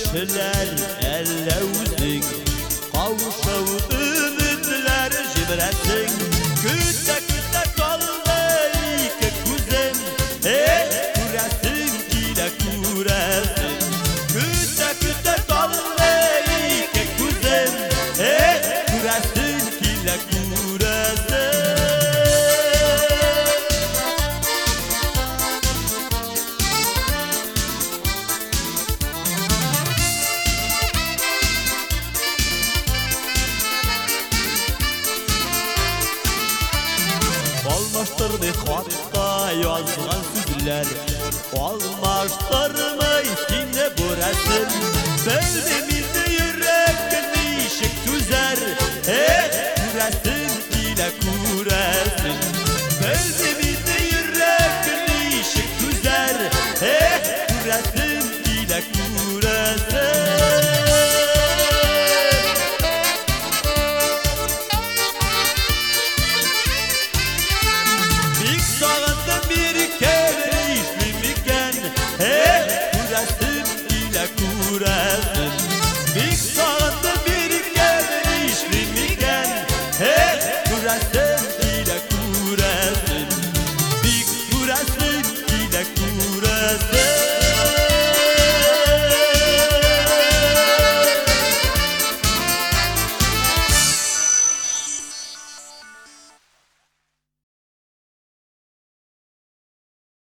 Gönülçüler elle uzun, kavuşav ümitler jibretin. Küte küte kaldı iki kuzim, kuresin kile kuresin. Küte küte kaldı iki kuzim, kuresin kile kuresin. Almaştırdı hatta yazılan sözler, almaştırmayı yine bu resim. Sevdim